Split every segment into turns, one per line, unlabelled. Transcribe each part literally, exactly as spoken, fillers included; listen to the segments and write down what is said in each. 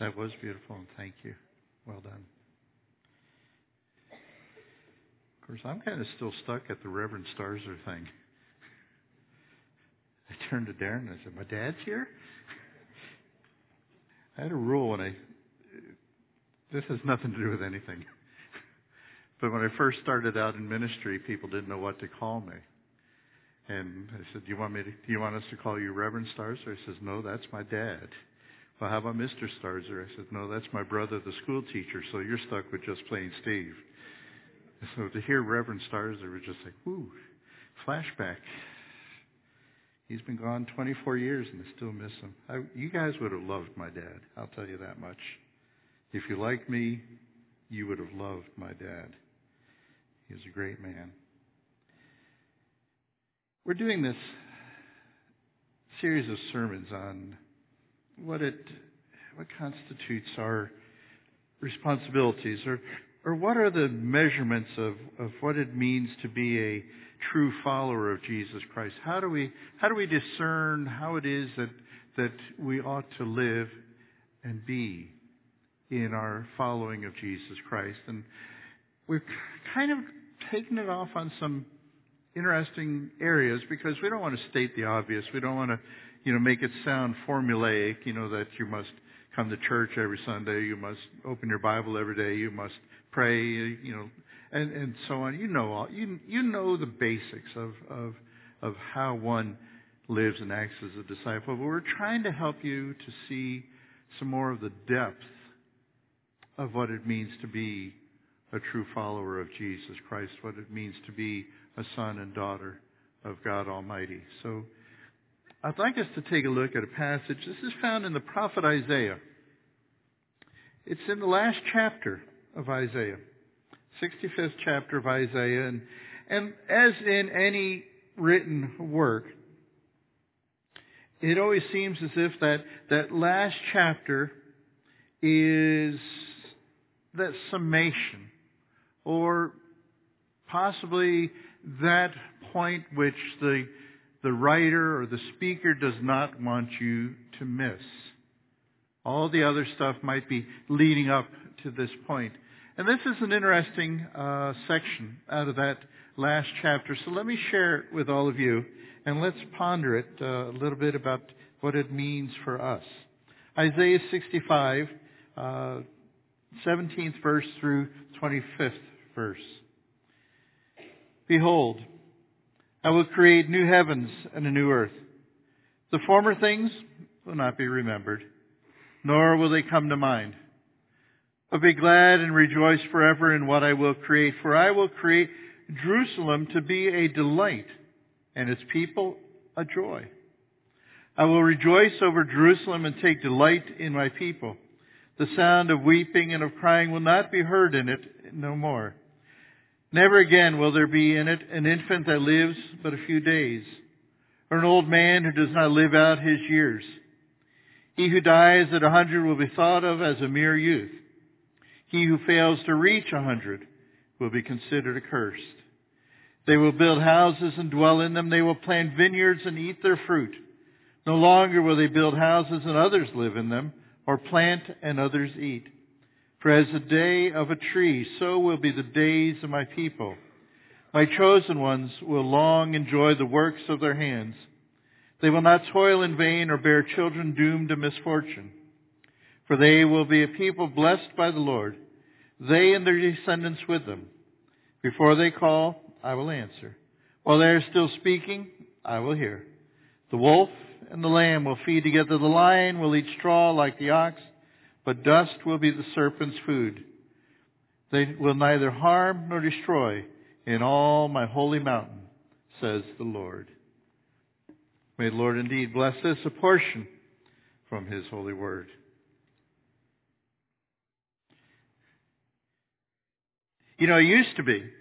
That was beautiful, and thank you. Well done. Of course, I'm kind of still stuck at the Reverend Starzer thing. I turned to Darren and I said, "My dad's here?" I had a rule when I, this has nothing to do with anything. But when I first started out in ministry, people didn't know what to call me. And I said, do you want me to, do you want us to call you Reverend Starzer? He says, no, that's my dad. Well, how about Mister Starzer? I said, no, that's my brother, the school teacher, so you're stuck with just plain Steve. So to hear Reverend Starzer was just like, whoo, flashback. He's been gone twenty-four years and I still miss him. I, you guys would have loved my dad, I'll tell you that much. If you like me, you would have loved my dad. He was a great man. We're doing this series of sermons on what it what constitutes our responsibilities, or or what are the measurements of, of what it means to be a true follower of Jesus Christ. How do we how do we discern how it is that that we ought to live and be in our following of Jesus Christ? And we've kind of taken it off on some interesting areas because we don't want to state the obvious. We don't want to, you know, make it sound formulaic, you know, that you must come to church every Sunday, you must open your Bible every day, you must pray, you know, and, and so on. You know all you you know the basics of, of of how one lives and acts as a disciple. But we're trying to help you to see some more of the depth of what it means to be a true follower of Jesus Christ, what it means to be a son and daughter of God Almighty. So I'd like us to take a look at a passage. This is found in the prophet Isaiah. It's in the last chapter of Isaiah, sixty-fifth chapter of Isaiah. And, and as in any written work, it always seems as if that, that last chapter is that summation, or possibly that point which the the writer or the speaker does not want you to miss. All the other stuff might be leading up to this point. And this is an interesting uh, section out of that last chapter. So let me share it with all of you, and let's ponder it uh, a little bit about what it means for us. Isaiah sixty-five, uh, seventeenth verse through twenty-fifth verse. Behold, I will create new heavens and a new earth. The former things will not be remembered, nor will they come to mind. But be glad and rejoice forever in what I will create, for I will create Jerusalem to be a delight, and its people a joy. I will rejoice over Jerusalem and take delight in my people. The sound of weeping and of crying will not be heard in it no more. Never again will there be in it an infant that lives but a few days, or an old man who does not live out his years. He who dies at a hundred will be thought of as a mere youth. He who fails to reach a hundred will be considered accursed. They will build houses and dwell in them. They will plant vineyards and eat their fruit. No longer will they build houses and others live in them, or plant and others eat. For as the day of a tree, so will be the days of my people. My chosen ones will long enjoy the works of their hands. They will not toil in vain or bear children doomed to misfortune. For they will be a people blessed by the Lord, they and their descendants with them. Before they call, I will answer. While they are still speaking, I will hear. The wolf and the lamb will feed together. The lion will eat straw like the ox, but dust will be the serpent's food. They will neither harm nor destroy in all my holy mountain, says the Lord. May the Lord indeed bless this, a portion from His holy word. You know, it used to be,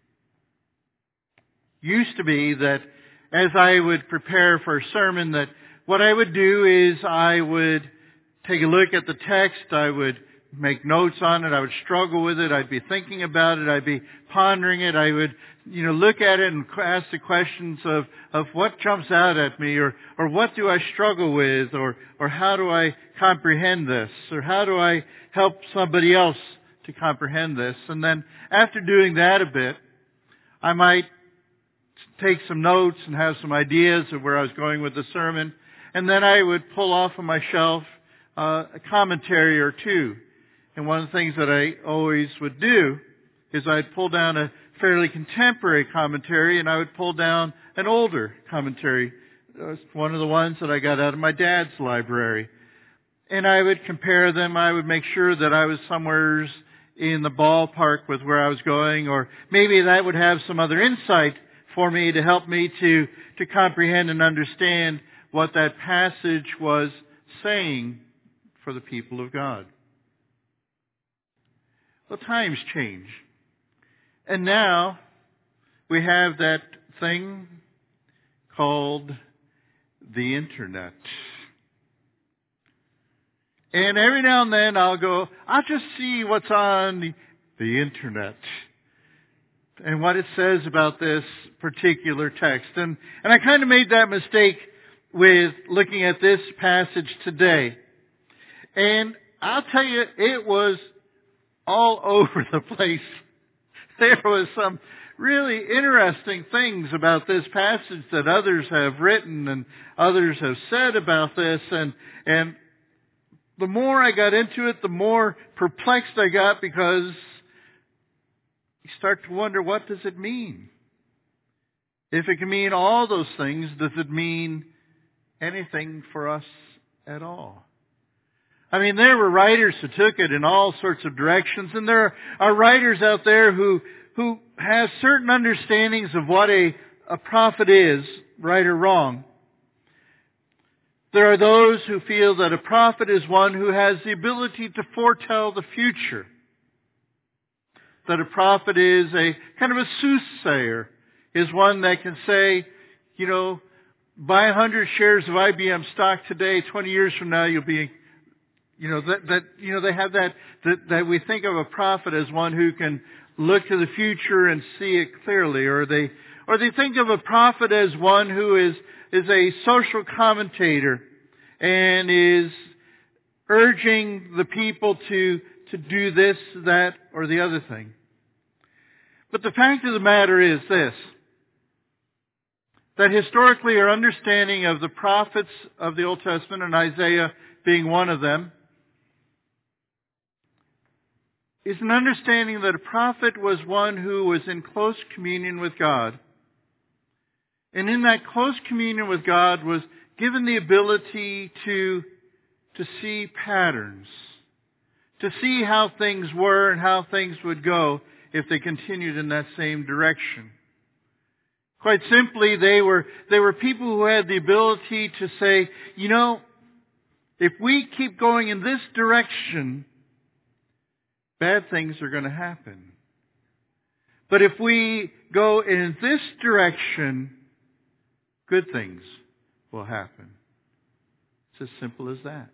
used to be that as I would prepare for a sermon, that what I would do is I would take a look at the text, I would make notes on it. I would struggle with it. I'd be thinking about it. I'd be pondering it. I would, you know, look at it and ask the questions of, of what jumps out at me, or, or what do I struggle with, or, or how do I comprehend this, or how do I help somebody else to comprehend this. And then after doing that a bit, I might take some notes and have some ideas of where I was going with the sermon. And then I would pull off of my shelf uh, a commentary or two. And one of the things that I always would do is I'd pull down a fairly contemporary commentary, and I would pull down an older commentary. It was one of the ones that I got out of my dad's library. And I would compare them. I would make sure that I was somewhere in the ballpark with where I was going, or maybe that would have some other insight for me to help me to, to comprehend and understand what that passage was saying for the people of God. Well, times change. And now we have that thing called the Internet. And every now and then I'll go, I'll just see what's on the, the Internet and what it says about this particular text. And, and I kind of made that mistake with looking at this passage today. And I'll tell you, it was all over the place. There was some really interesting things about this passage that others have written and others have said about this. And, and the more I got into it, the more perplexed I got, because you start to wonder, what does it mean? If it can mean all those things, does it mean anything for us at all? I mean, there were writers who took it in all sorts of directions, and there are writers out there who who have certain understandings of what a, a prophet is, right or wrong. There are those who feel that a prophet is one who has the ability to foretell the future. That a prophet is a kind of a soothsayer, is one that can say, you know, buy a hundred shares of I B M stock today, twenty years from now you'll be, you know, that, that, you know, they have that, that, that we think of a prophet as one who can look to the future and see it clearly, or they, or they think of a prophet as one who is, is a social commentator and is urging the people to, to do this, that, or the other thing. But the fact of the matter is this, that historically our understanding of the prophets of the Old Testament, and Isaiah being one of them, is an understanding that a prophet was one who was in close communion with God. And in that close communion with God was given the ability to, to see patterns, to see how things were and how things would go if they continued in that same direction. Quite simply, they were, they were people who had the ability to say, you know, if we keep going in this direction, bad things are going to happen. But if we go in this direction, good things will happen. It's as simple as that.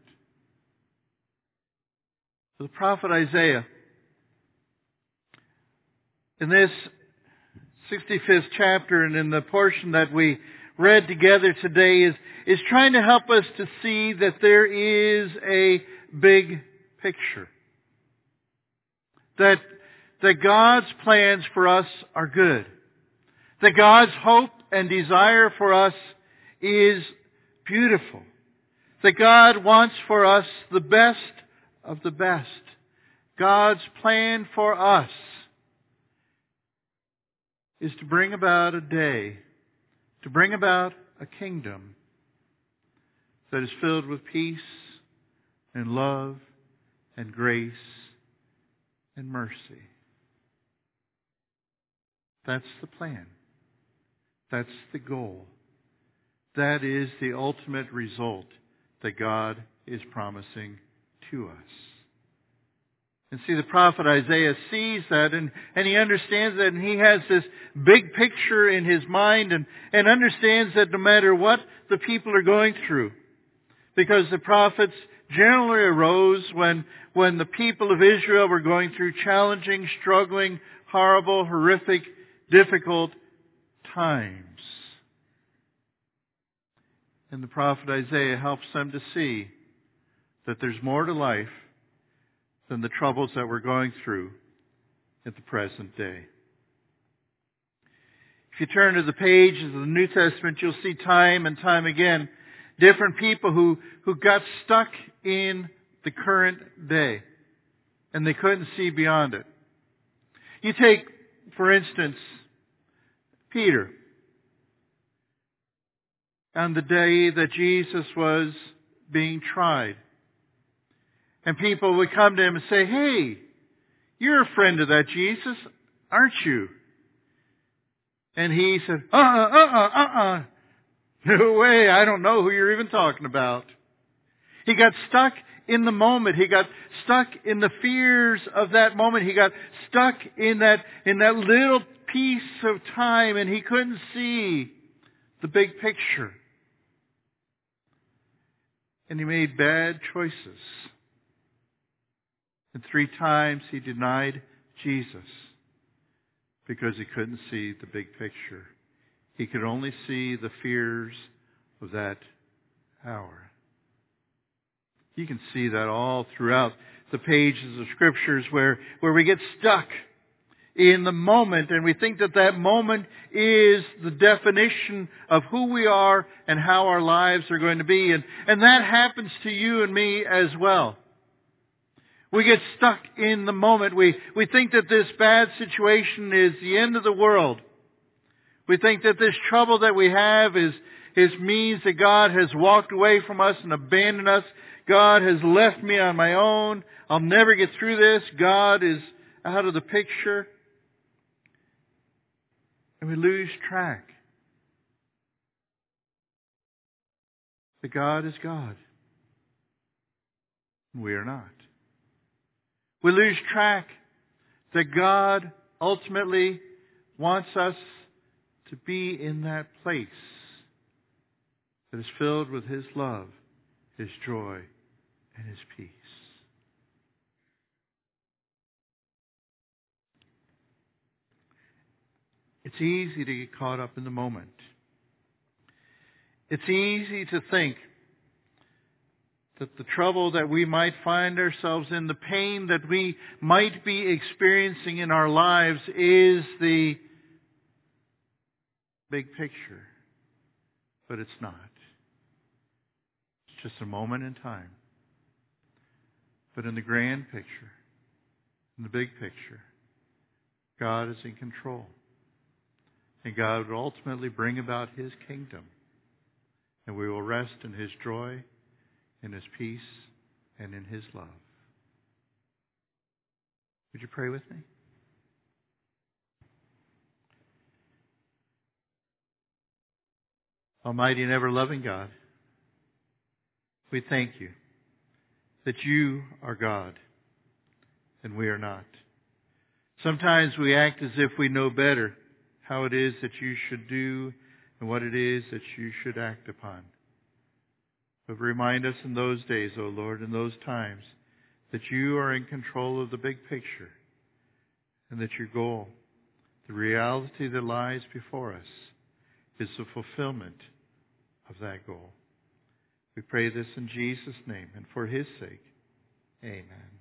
So the prophet Isaiah, in this sixty-fifth chapter and in the portion that we read together today, is, is trying to help us to see that there is a big picture. That, that God's plans for us are good. That God's hope and desire for us is beautiful. That God wants for us the best of the best. God's plan for us is to bring about a day, to bring about a kingdom that is filled with peace and love and grace and mercy. That's the plan. That's the goal. That is the ultimate result that God is promising to us. And see, the prophet Isaiah sees that, and, and he understands that, and he has this big picture in his mind, and, and understands that no matter what the people are going through, Because the prophets generally arose when, when the people of Israel were going through challenging, struggling, horrible, horrific, difficult times. And the prophet Isaiah helps them to see that there's more to life than the troubles that we're going through at the present day. If you turn to the pages of the New Testament, you'll see time and time again different people who, who got stuck in the current day and they couldn't see beyond it. You take, for instance, Peter. On the day that Jesus was being tried. And people would come to him and say, "Hey, you're a friend of that Jesus, aren't you?" And he said, uh-uh, uh-uh, uh-uh. No way, I don't know who you're even talking about. He got stuck in the moment. He got stuck in the fears of that moment. He got stuck in that, in that little piece of time, and he couldn't see the big picture. And he made bad choices. And three times he denied Jesus because he couldn't see the big picture. He could only see the fears of that hour. You can see that all throughout the pages of Scriptures where, where we get stuck in the moment and we think that that moment is the definition of who we are and how our lives are going to be. And, and that happens to you and me as well. We get stuck in the moment. We, we think that this bad situation is the end of the world. We think that this trouble that we have is, is means that God has walked away from us and abandoned us. God has left me on my own. I'll never get through this. God is out of the picture. And we lose track that God is God. And we are not. We lose track that God ultimately wants us to be in that place that is filled with His love, His joy, and His peace. It's easy to get caught up in the moment. It's easy to think that the trouble that we might find ourselves in, the pain that we might be experiencing in our lives is the big picture. But it's not. It's just a moment in time. But in the grand picture, in the big picture, God is in control. And God will ultimately bring about His kingdom. And we will rest in His joy, in His peace, and in His love. Would you pray with me? Almighty and ever-loving God, we thank You that You are God and we are not. Sometimes we act as if we know better how it is that You should do and what it is that You should act upon. But remind us in those days, O Lord, in those times, that You are in control of the big picture and that Your goal, the reality that lies before us, is the fulfillment of that goal. We pray this in Jesus' name and for His sake. Amen.